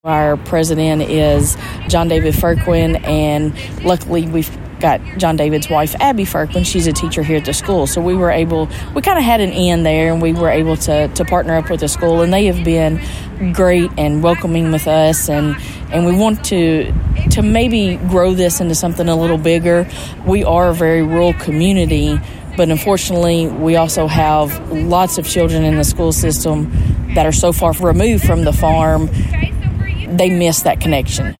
Our president is John David Firquin, and luckily we've got John David's wife, Abby Firquin. She's a teacher here at the school. So we kind of had an in there, and we were able to partner up with the school, and they have been great and welcoming with us, and we want to maybe grow this into something a little bigger. We are a very rural community, but unfortunately we also have lots of children in the school system that are so far removed from the farm, they miss that connection.